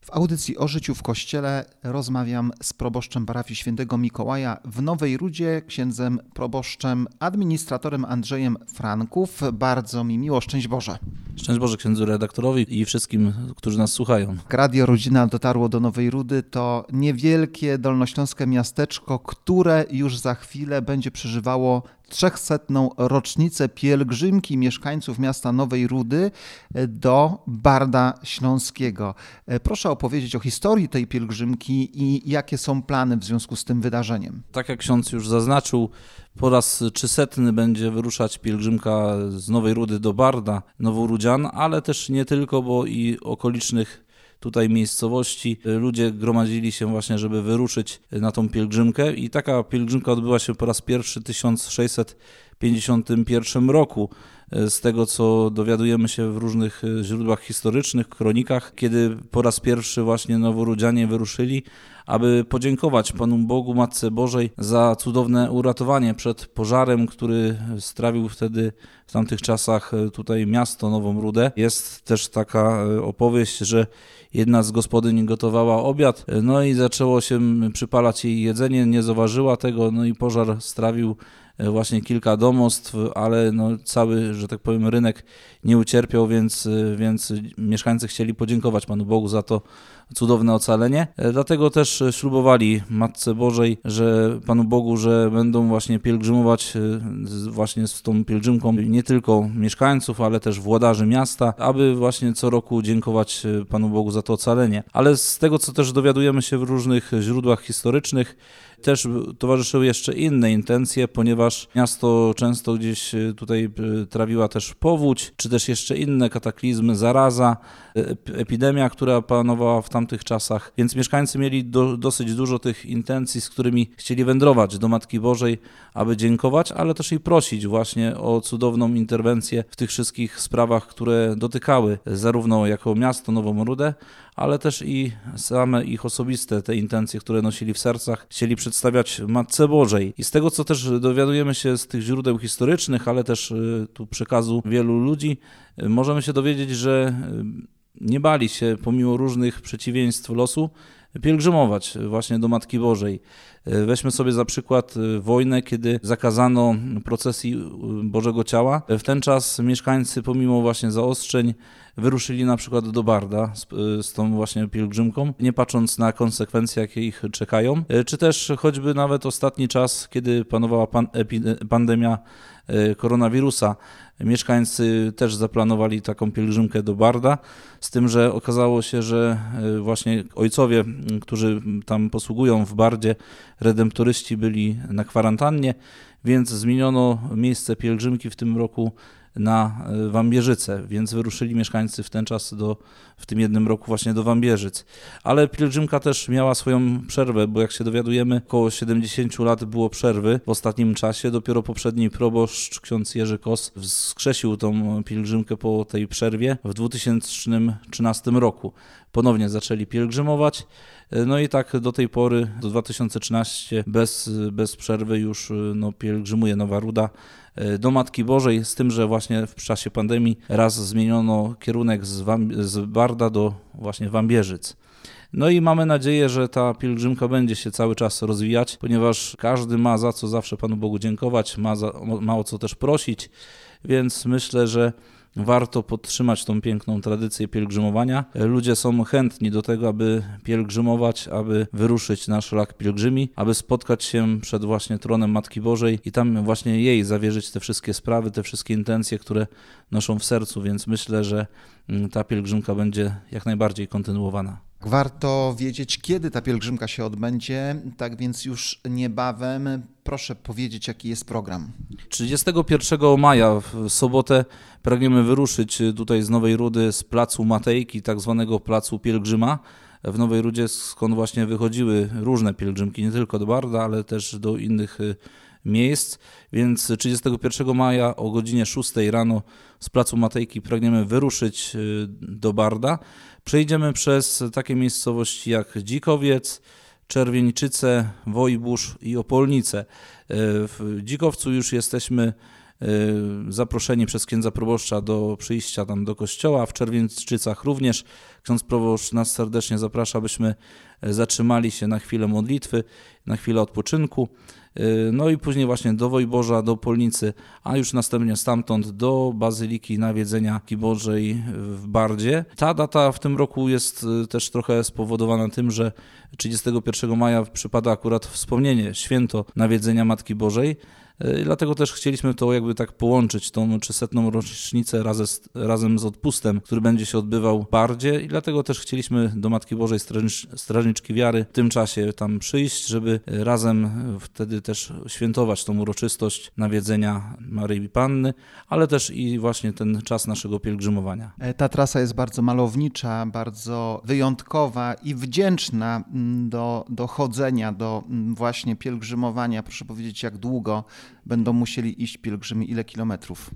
W audycji o życiu w Kościele rozmawiam z proboszczem parafii Świętego Mikołaja w Nowej Rudzie, księdzem proboszczem, administratorem Andrzejem Franków. Bardzo mi miło, szczęść Boże. Szczęść Boże księdzu redaktorowi i wszystkim, którzy nas słuchają. Radio Rodzina dotarło do Nowej Rudy. To niewielkie dolnośląskie miasteczko, które już za chwilę będzie przeżywało 300. rocznicę pielgrzymki mieszkańców miasta Nowej Rudy do Barda Śląskiego. Proszę opowiedzieć o historii tej pielgrzymki i jakie są plany w związku z tym wydarzeniem. Tak jak ksiądz już zaznaczył, po raz 300 będzie wyruszać pielgrzymka z Nowej Rudy do Barda Noworudzian, ale też nie tylko, bo i okolicznych tutaj miejscowości ludzie gromadzili się właśnie, żeby wyruszyć na tą pielgrzymkę i taka pielgrzymka odbyła się po raz pierwszy w 1651 roku. Z tego, co dowiadujemy się w różnych źródłach historycznych, kronikach, kiedy po raz pierwszy właśnie noworudzianie wyruszyli, aby podziękować Panu Bogu, Matce Bożej za cudowne uratowanie przed pożarem, który strawił wtedy w tamtych czasach tutaj miasto Nową Rudę. Jest też taka opowieść, że jedna z gospodyń gotowała obiad, no i zaczęło się przypalać jej jedzenie, nie zauważyła tego, no i pożar strawił właśnie kilka domostw, ale cały, że tak powiem, rynek nie ucierpiał, więc mieszkańcy chcieli podziękować Panu Bogu za to cudowne ocalenie. Dlatego też ślubowali Matce Bożej, że Panu Bogu, że będą właśnie pielgrzymować właśnie z tą pielgrzymką nie tylko mieszkańców, ale też włodarzy miasta, aby właśnie co roku dziękować Panu Bogu za to ocalenie. Ale z tego, co też dowiadujemy się w różnych źródłach historycznych, też towarzyszyły jeszcze inne intencje, ponieważ miasto często gdzieś tutaj trawiła też powódź, czy też jeszcze inne kataklizmy, zaraza, epidemia, która panowała w tamtych czasach, więc mieszkańcy mieli dosyć dużo tych intencji, z którymi chcieli wędrować do Matki Bożej, aby dziękować, ale też i prosić właśnie o cudowną interwencję w tych wszystkich sprawach, które dotykały zarówno jako miasto Nową Rudę, ale też i same ich osobiste te intencje, które nosili w sercach, chcieli przedstawiać Matce Bożej. I z tego, co też dowiadujemy się z tych źródeł historycznych, ale też tu przekazu wielu ludzi, możemy się dowiedzieć, że nie bali się, pomimo różnych przeciwieństw losu, pielgrzymować właśnie do Matki Bożej. Weźmy sobie za przykład wojnę, kiedy zakazano procesji Bożego Ciała. W ten czas mieszkańcy, pomimo właśnie zaostrzeń, wyruszyli na przykład do Barda z tą właśnie pielgrzymką, nie patrząc na konsekwencje, jakie ich czekają. Czy też choćby nawet ostatni czas, kiedy panowała pandemia koronawirusa, mieszkańcy też zaplanowali taką pielgrzymkę do Barda, z tym, że okazało się, że właśnie ojcowie, którzy tam posługują w Bardzie, redemptoryści, byli na kwarantannie, więc zmieniono miejsce pielgrzymki w tym roku na Wambierzyce, więc wyruszyli mieszkańcy w ten czas w tym jednym roku właśnie do Wambierzyc. Ale pielgrzymka też miała swoją przerwę, bo jak się dowiadujemy, około 70 lat było przerwy w ostatnim czasie. Dopiero poprzedni proboszcz, ksiądz Jerzy Kos, wskrzesił tą pielgrzymkę po tej przerwie w 2013 roku. Ponownie zaczęli pielgrzymować. No i tak do tej pory, do 2013, bez przerwy już pielgrzymuje Nowa Ruda do Matki Bożej, z tym, że właśnie w czasie pandemii raz zmieniono kierunek z Barda do właśnie Wambierzyc. No i mamy nadzieję, że ta pielgrzymka będzie się cały czas rozwijać, ponieważ każdy ma za co zawsze Panu Bogu dziękować, ma o co też prosić, więc myślę, że warto podtrzymać tą piękną tradycję pielgrzymowania. Ludzie są chętni do tego, aby pielgrzymować, aby wyruszyć na szlak pielgrzymi, aby spotkać się przed właśnie tronem Matki Bożej i tam właśnie jej zawierzyć te wszystkie sprawy, te wszystkie intencje, które noszą w sercu, więc myślę, że ta pielgrzymka będzie jak najbardziej kontynuowana. Warto wiedzieć, kiedy ta pielgrzymka się odbędzie, tak więc już niebawem. Proszę powiedzieć, jaki jest program. 31 maja w sobotę pragniemy wyruszyć tutaj z Nowej Rudy z placu Matejki, tak zwanego placu Pielgrzyma w Nowej Rudzie, skąd właśnie wychodziły różne pielgrzymki, nie tylko do Barda, ale też do innych miejsc, więc 31 maja o godzinie 6 rano z placu Matejki pragniemy wyruszyć do Barda. Przejdziemy przez takie miejscowości jak Dzikowiec, Czerwieńczyce, Wojbórz i Opolnice. W Dzikowcu już jesteśmy zaproszeni przez księdza proboszcza do przyjścia tam do kościoła, w Czerwińczycach również. Ksiądz proboszcz nas serdecznie zaprasza, abyśmy zatrzymali się na chwilę modlitwy, na chwilę odpoczynku. No i później właśnie do Wojborza, do Polnicy, a już następnie stamtąd do Bazyliki Nawiedzenia Matki Bożej w Bardzie. Ta data w tym roku jest też trochę spowodowana tym, że 31 maja przypada akurat wspomnienie, święto Nawiedzenia Matki Bożej. Dlatego też chcieliśmy to jakby tak połączyć, tą 300. rocznicę razem z odpustem, który będzie się odbywał w Bardzie i dlatego też chcieliśmy do Matki Bożej Strażniczki Wiary w tym czasie tam przyjść, żeby razem wtedy też świętować tą uroczystość nawiedzenia Maryi Panny, ale też i właśnie ten czas naszego pielgrzymowania. Ta trasa jest bardzo malownicza, bardzo wyjątkowa i wdzięczna do chodzenia, do właśnie pielgrzymowania. Proszę powiedzieć, jak długo będą musieli iść pielgrzymi, ile kilometrów?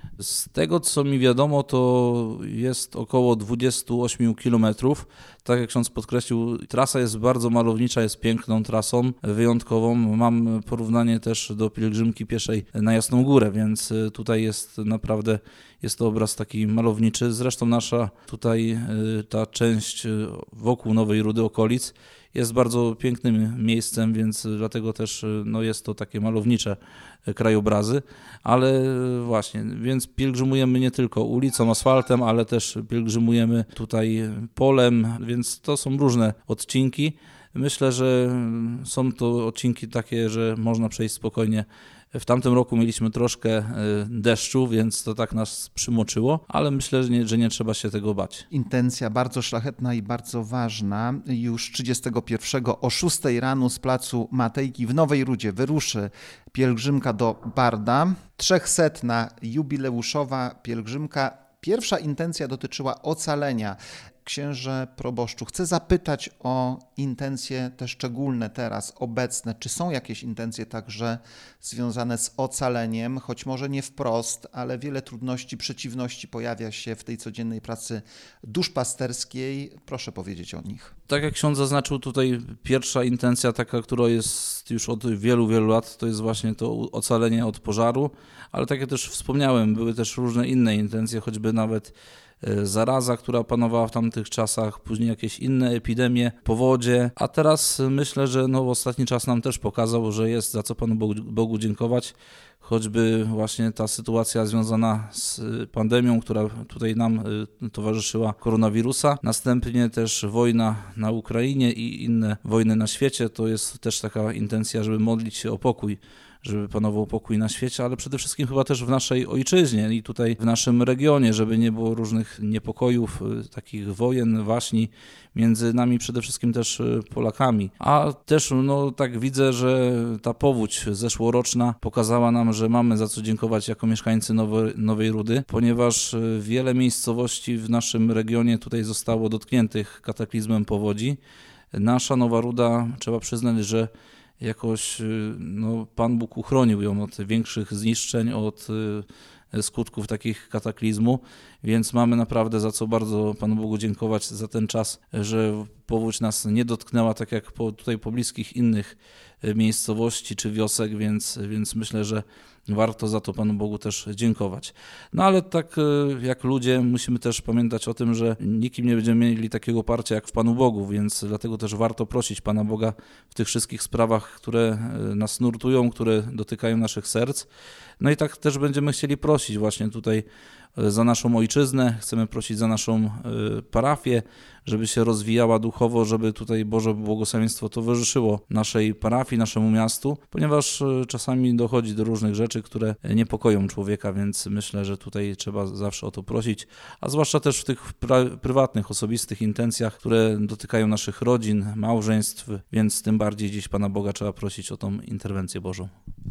Z tego, co mi wiadomo, to jest około 28 kilometrów. Tak jak ksiądz podkreślił, trasa jest bardzo malownicza, jest piękną trasą, wyjątkową. Mam porównanie też do pielgrzymki pieszej na Jasną Górę, więc tutaj jest naprawdę, jest to obraz taki malowniczy. Zresztą nasza tutaj ta część wokół Nowej Rudy, okolic, jest bardzo pięknym miejscem, więc dlatego też jest to takie malownicze krajobrazy, ale właśnie, więc pielgrzymujemy nie tylko ulicą, asfaltem, ale też pielgrzymujemy tutaj polem, więc to są różne odcinki. Myślę, że są to odcinki takie, że można przejść spokojnie. W tamtym roku mieliśmy troszkę deszczu, więc to tak nas przymoczyło, ale myślę, że nie trzeba się tego bać. Intencja bardzo szlachetna i bardzo ważna. Już 31 o 6 rano z placu Matejki w Nowej Rudzie wyruszy pielgrzymka do Barda. 300. jubileuszowa pielgrzymka. Pierwsza intencja dotyczyła ocalenia. Księże proboszczu, chcę zapytać o intencje te szczególne teraz, obecne. Czy są jakieś intencje także związane z ocaleniem, choć może nie wprost, ale wiele trudności, przeciwności pojawia się w tej codziennej pracy duszpasterskiej. Proszę powiedzieć o nich. Tak jak ksiądz zaznaczył, tutaj pierwsza intencja taka, która jest już od wielu, wielu lat, to jest właśnie to ocalenie od pożaru, ale tak jak też wspomniałem, były też różne inne intencje, choćby nawet zaraza, która panowała w tamtych czasach, później jakieś inne epidemie, powodzie, a teraz myślę, że ostatni czas nam też pokazał, że jest za co Panu Bogu dziękować, choćby właśnie ta sytuacja związana z pandemią, która tutaj nam towarzyszyła, koronawirusa, następnie też wojna na Ukrainie i inne wojny na świecie, to jest też taka intencja, żeby modlić się o pokój, żeby panował pokój na świecie, ale przede wszystkim chyba też w naszej ojczyźnie i tutaj w naszym regionie, żeby nie było różnych niepokojów, takich wojen, waśni między nami, przede wszystkim też Polakami. A też tak widzę, że ta powódź zeszłoroczna pokazała nam, że mamy za co dziękować jako mieszkańcy Nowej Rudy, ponieważ wiele miejscowości w naszym regionie tutaj zostało dotkniętych kataklizmem powodzi. Nasza Nowa Ruda, trzeba przyznać, że jakoś Pan Bóg uchronił ją od większych zniszczeń, od skutków takich kataklizmu, więc mamy naprawdę za co bardzo Panu Bogu dziękować za ten czas, że powódź nas nie dotknęła, tak jak tutaj pobliskich innych miejscowości czy wiosek, więc myślę, że warto za to Panu Bogu też dziękować. Ale tak jak ludzie musimy też pamiętać o tym, że nikim nie będziemy mieli takiego oparcia jak w Panu Bogu, więc dlatego też warto prosić Pana Boga w tych wszystkich sprawach, które nas nurtują, które dotykają naszych serc. I tak też będziemy chcieli prosić właśnie tutaj za naszą ojczyznę, chcemy prosić za naszą parafię, żeby się rozwijała duchowo, żeby tutaj Boże błogosławieństwo towarzyszyło naszej parafii, naszemu miastu, ponieważ czasami dochodzi do różnych rzeczy, które niepokoją człowieka, więc myślę, że tutaj trzeba zawsze o to prosić, a zwłaszcza też w tych prywatnych, osobistych intencjach, które dotykają naszych rodzin, małżeństw, więc tym bardziej dziś Pana Boga trzeba prosić o tą interwencję Bożą.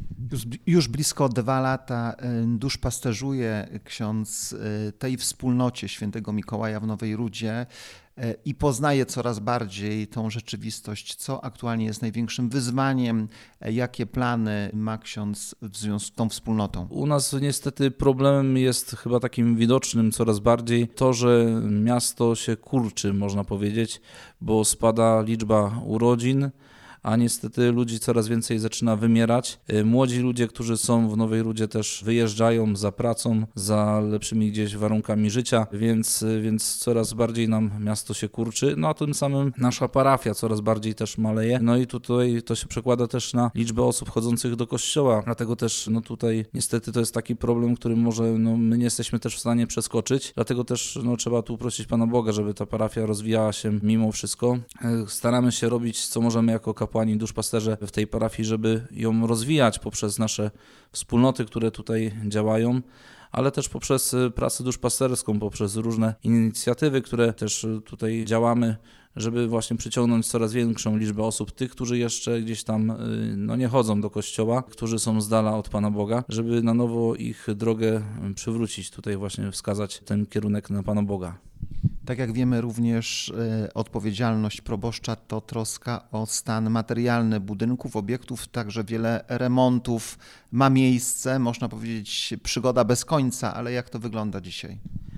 Już blisko 2 lata duszpasterzuje ksiądz tej wspólnocie świętego Mikołaja w Nowej Rudzie i poznaje coraz bardziej tą rzeczywistość, co aktualnie jest największym wyzwaniem, jakie plany ma ksiądz w związku z tą wspólnotą. U nas niestety problemem jest chyba takim widocznym coraz bardziej to, że miasto się kurczy, można powiedzieć, bo spada liczba urodzin, a niestety ludzi coraz więcej zaczyna wymierać. Młodzi ludzie, którzy są w Nowej Rudzie, też wyjeżdżają za pracą, za lepszymi gdzieś warunkami życia, więc coraz bardziej nam miasto się kurczy, no a tym samym nasza parafia coraz bardziej też maleje. No i tutaj to się przekłada też na liczbę osób chodzących do kościoła, dlatego też no tutaj niestety to jest taki problem, który może my nie jesteśmy też w stanie przeskoczyć, dlatego też trzeba tu prosić Pana Boga, żeby ta parafia rozwijała się mimo wszystko. Staramy się robić, co możemy jako kapłani, duszpasterze w tej parafii, żeby ją rozwijać poprzez nasze wspólnoty, które tutaj działają, ale też poprzez pracę duszpasterską, poprzez różne inicjatywy, które też tutaj działamy, żeby właśnie przyciągnąć coraz większą liczbę osób, tych, którzy jeszcze gdzieś tam nie chodzą do kościoła, którzy są z dala od Pana Boga, żeby na nowo ich drogę przywrócić, tutaj właśnie wskazać ten kierunek na Pana Boga. Tak jak wiemy, również odpowiedzialność proboszcza to troska o stan materialny budynków, obiektów, także wiele remontów ma miejsce, można powiedzieć przygoda bez końca, ale jak to wygląda dzisiaj?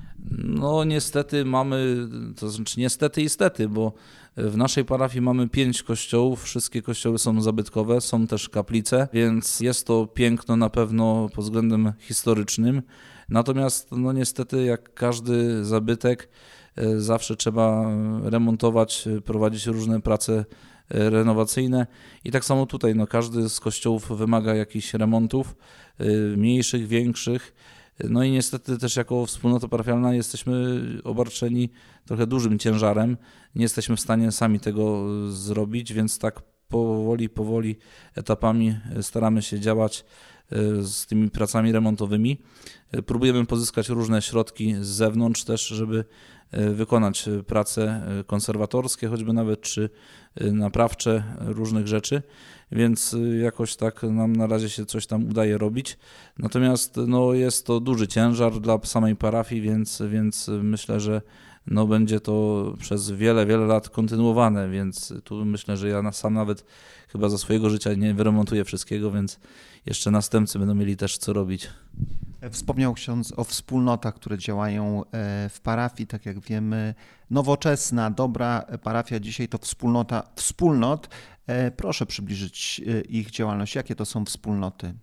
No niestety mamy, to znaczy niestety i stety, bo w naszej parafii mamy 5 kościołów, wszystkie kościoły są zabytkowe, są też kaplice, więc jest to piękno na pewno pod względem historycznym, natomiast no niestety jak każdy zabytek zawsze trzeba remontować, prowadzić różne prace renowacyjne i tak samo tutaj, każdy z kościołów wymaga jakichś remontów, mniejszych, większych. No i niestety też jako wspólnota parafialna jesteśmy obarczeni trochę dużym ciężarem. Nie jesteśmy w stanie sami tego zrobić, więc tak powoli, etapami staramy się działać z tymi pracami remontowymi. Próbujemy pozyskać różne środki z zewnątrz też, żeby wykonać prace konserwatorskie, choćby nawet czy naprawcze różnych rzeczy, więc jakoś tak nam na razie się coś tam udaje robić. Natomiast jest to duży ciężar dla samej parafii, więc myślę, że będzie to przez wiele lat kontynuowane, więc tu myślę, że ja sam nawet chyba za swojego życia nie wyremontuję wszystkiego, więc jeszcze następcy będą mieli też co robić. Wspomniał ksiądz o wspólnotach, które działają w parafii, tak jak wiemy, nowoczesna, dobra parafia dzisiaj to wspólnota wspólnot. Proszę przybliżyć ich działalność. Jakie to są wspólnoty?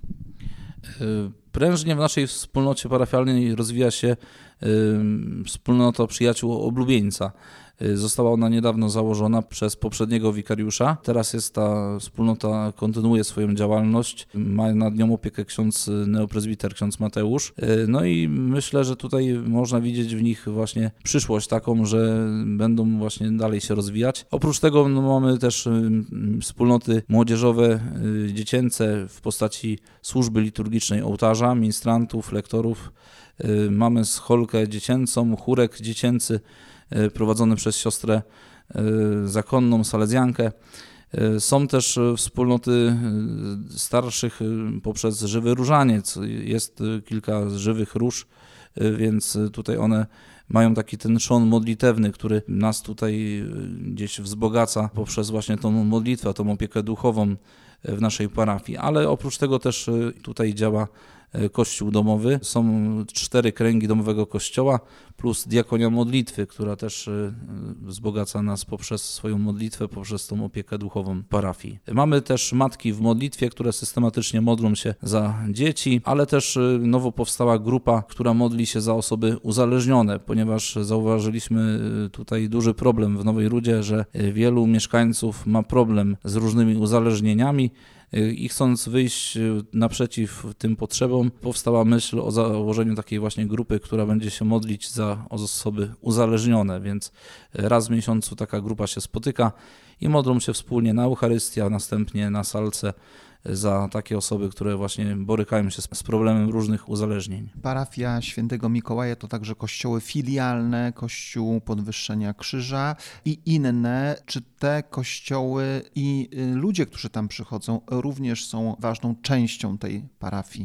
Prężnie w naszej wspólnocie parafialnej rozwija się wspólnota przyjaciół oblubieńca. Została ona niedawno założona przez poprzedniego wikariusza. Teraz ta wspólnota kontynuuje swoją działalność. Ma nad nią opiekę ksiądz neoprezbiter, ksiądz Mateusz. No i myślę, że tutaj można widzieć w nich właśnie przyszłość taką, że będą właśnie dalej się rozwijać. Oprócz tego mamy też wspólnoty młodzieżowe, dziecięce w postaci służby liturgicznej ołtarza, ministrantów, lektorów. Mamy scholkę dziecięcą, chórek dziecięcy prowadzony przez siostrę zakonną, salezjankę. Są też wspólnoty starszych poprzez żywy różaniec. Jest kilka żywych róż, więc tutaj one mają taki ten trzon modlitewny, który nas tutaj gdzieś wzbogaca poprzez właśnie tą modlitwę, tą opiekę duchową w naszej parafii. Ale oprócz tego też tutaj działa kościół domowy. Są 4 kręgi domowego kościoła plus diakonia modlitwy, która też wzbogaca nas poprzez swoją modlitwę, poprzez tą opiekę duchową parafii. Mamy też matki w modlitwie, które systematycznie modlą się za dzieci, ale też nowo powstała grupa, która modli się za osoby uzależnione, ponieważ zauważyliśmy tutaj duży problem w Nowej Rudzie, że wielu mieszkańców ma problem z różnymi uzależnieniami. I chcąc wyjść naprzeciw tym potrzebom, powstała myśl o założeniu takiej właśnie grupy, która będzie się modlić za osoby uzależnione, więc raz w miesiącu taka grupa się spotyka i modlą się wspólnie na Eucharystię, a następnie na salce za takie osoby, które właśnie borykają się z problemem różnych uzależnień. Parafia Świętego Mikołaja to także kościoły filialne, Kościół Podwyższenia Krzyża i inne. Czy te kościoły i ludzie, którzy tam przychodzą, również są ważną częścią tej parafii?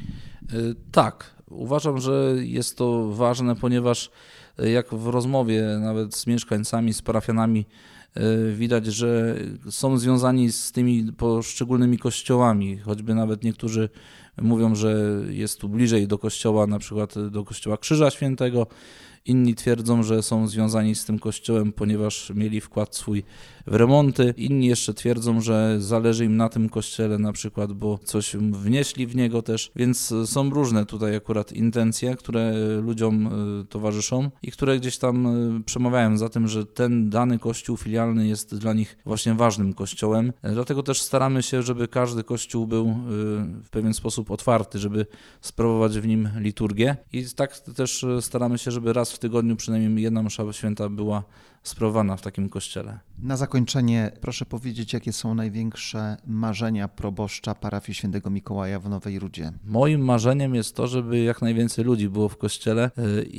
Tak, uważam, że jest to ważne, ponieważ jak w rozmowie nawet z mieszkańcami, z parafianami widać, że są związani z tymi poszczególnymi kościołami, choćby nawet niektórzy mówią, że jest tu bliżej do kościoła, na przykład do kościoła Krzyża Świętego, Inni twierdzą, że są związani z tym kościołem, ponieważ mieli wkład swój w remonty. Inni jeszcze twierdzą, że zależy im na tym kościele na przykład, bo coś wnieśli w niego też, więc są różne tutaj akurat intencje, które ludziom towarzyszą i które gdzieś tam przemawiają za tym, że ten dany kościół filialny jest dla nich właśnie ważnym kościołem. Dlatego też staramy się, żeby każdy kościół był w pewien sposób otwarty, żeby sprawować w nim liturgię i tak też staramy się, żeby raz w tygodniu przynajmniej jedna msza święta była sprawowana w takim kościele. Na zakończenie proszę powiedzieć, jakie są największe marzenia proboszcza parafii Świętego Mikołaja w Nowej Rudzie? Moim marzeniem jest to, żeby jak najwięcej ludzi było w kościele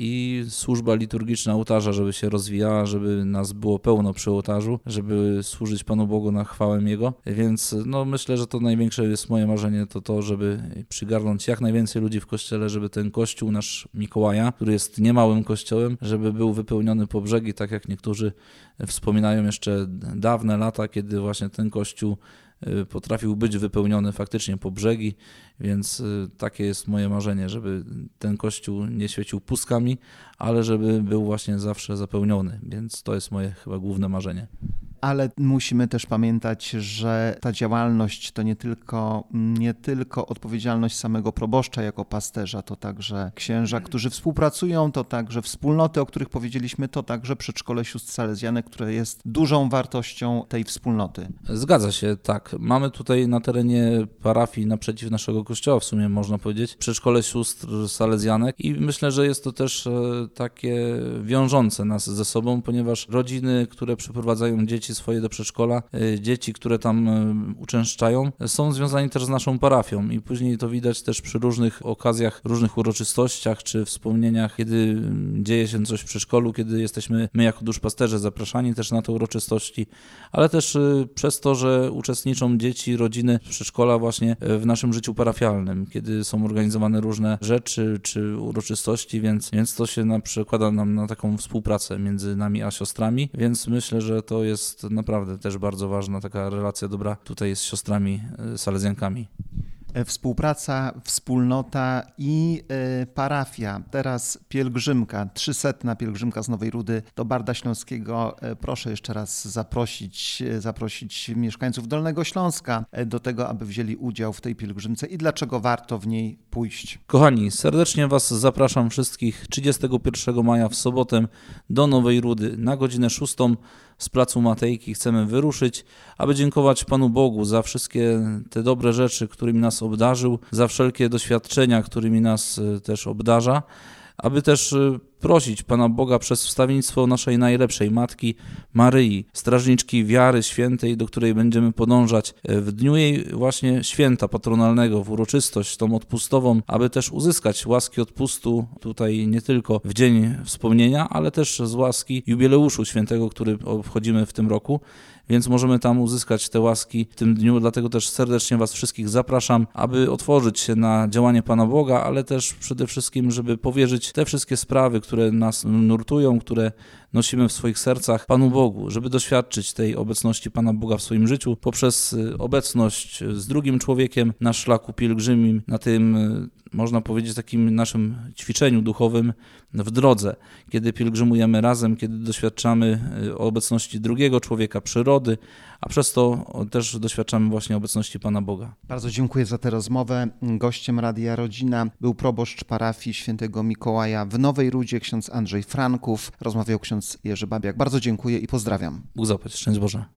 i służba liturgiczna ołtarza, żeby się rozwijała, żeby nas było pełno przy ołtarzu, żeby służyć Panu Bogu na chwałę Jego. Więc myślę, że to największe jest moje marzenie, to żeby przygarnąć jak najwięcej ludzi w kościele, żeby ten kościół nasz Mikołaja, który jest niemałym kościołem, żeby był wypełniony po brzegi, tak jak niektórzy wspominają jeszcze dawne lata, kiedy właśnie ten kościół potrafił być wypełniony faktycznie po brzegi, więc takie jest moje marzenie, żeby ten kościół nie świecił pustkami, ale żeby był właśnie zawsze zapełniony, więc to jest moje chyba główne marzenie. Ale musimy też pamiętać, że ta działalność to nie tylko odpowiedzialność samego proboszcza jako pasterza, to także księża, którzy współpracują, to także wspólnoty, o których powiedzieliśmy, to także przedszkole sióstr salezjanek, które jest dużą wartością tej wspólnoty. Zgadza się, tak. Mamy tutaj na terenie parafii naprzeciw naszego kościoła, w sumie można powiedzieć, przedszkole sióstr salezjanek i myślę, że jest to też takie wiążące nas ze sobą, ponieważ rodziny, które przyprowadzają dzieci swoje do przedszkola, dzieci, które tam uczęszczają, są związani też z naszą parafią i później to widać też przy różnych okazjach, różnych uroczystościach czy wspomnieniach, kiedy dzieje się coś w przedszkolu, kiedy jesteśmy my jako duszpasterze zapraszani też na te uroczystości, ale też przez to, że uczestniczą dzieci, rodziny przedszkola właśnie w naszym życiu parafialnym, kiedy są organizowane różne rzeczy czy uroczystości, więc to się przekłada nam na taką współpracę między nami a siostrami, więc myślę, że to jest naprawdę też bardzo ważna taka relacja dobra tutaj z siostrami salezjankami. Współpraca, wspólnota i parafia. Teraz pielgrzymka, 300. pielgrzymka z Nowej Rudy do Barda Śląskiego. Proszę jeszcze raz zaprosić mieszkańców Dolnego Śląska do tego, aby wzięli udział w tej pielgrzymce i dlaczego warto w niej pójść. Kochani, serdecznie Was zapraszam wszystkich 31 maja w sobotę do Nowej Rudy na godzinę 6. Z placu Matejki chcemy wyruszyć, aby dziękować Panu Bogu za wszystkie te dobre rzeczy, którymi nas obdarzył, za wszelkie doświadczenia, którymi nas też obdarza, aby też prosić Pana Boga przez wstawiennictwo naszej najlepszej Matki Maryi, strażniczki wiary świętej, do której będziemy podążać w dniu jej właśnie święta patronalnego, w uroczystość tą odpustową, aby też uzyskać łaski odpustu tutaj nie tylko w dzień wspomnienia, ale też z łaski jubileuszu świętego, który obchodzimy w tym roku. Więc możemy tam uzyskać te łaski w tym dniu, dlatego też serdecznie Was wszystkich zapraszam, aby otworzyć się na działanie Pana Boga, ale też przede wszystkim, żeby powierzyć te wszystkie sprawy, które nas nurtują, które nosimy w swoich sercach Panu Bogu, żeby doświadczyć tej obecności Pana Boga w swoim życiu poprzez obecność z drugim człowiekiem na szlaku pielgrzymim, na tym, można powiedzieć, takim naszym ćwiczeniu duchowym w drodze, kiedy pielgrzymujemy razem, kiedy doświadczamy obecności drugiego człowieka, przyrody, a przez to też doświadczamy właśnie obecności Pana Boga. Bardzo dziękuję za tę rozmowę. Gościem Radia Rodzina był proboszcz parafii Świętego Mikołaja w Nowej Rudzie, ksiądz Andrzej Franków. Rozmawiał ksiądz Jerzy Babiak. Bardzo dziękuję i pozdrawiam. Bóg zapłać. Szczęść Boże.